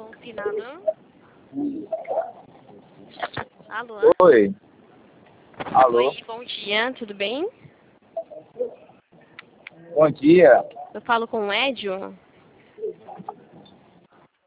Confinado. Alô? Oi. Alô? Oi, bom dia, tudo bem? Bom dia. Eu falo com o Edio.